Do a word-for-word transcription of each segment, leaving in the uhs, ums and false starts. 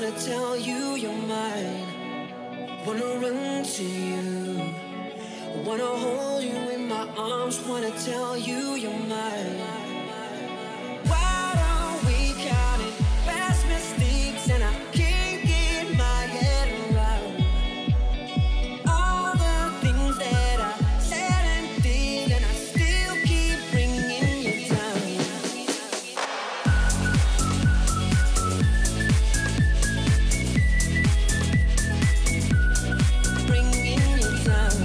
wanna tell you you're mine. Wanna run to you, wanna hold you in my arms, wanna tell you you're mine. Why don't we count it past mistakes and I can't get my head around all the things that I said and did, and I still keep bringing you down. Bringing you down.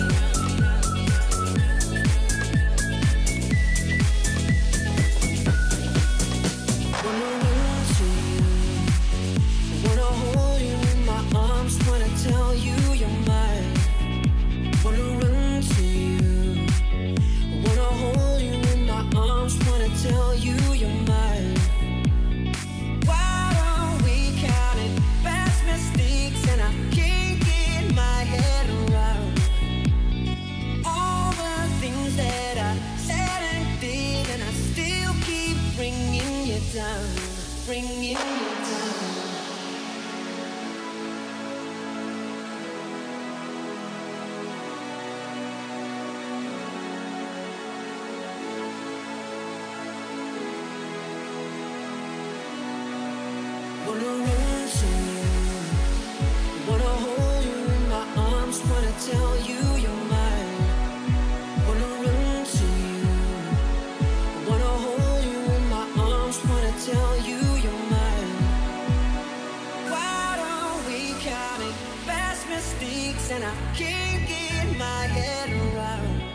Wanna run to you, wanna hold you in my arms, wanna tell you you're mine. Wanna run to you, wanna hold you in my arms, wanna tell you you're mine. Why don't we count it past mistakes and I can't get my head around all the things that I said and did, and I still keep bringing you down, bringing you down. Wanna run to you, wanna hold you in my arms, wanna tell you you're mine. Wanna run to you, wanna hold you in my arms, wanna tell you you're mine. Why don't we count it past mistakes and I can't get my head around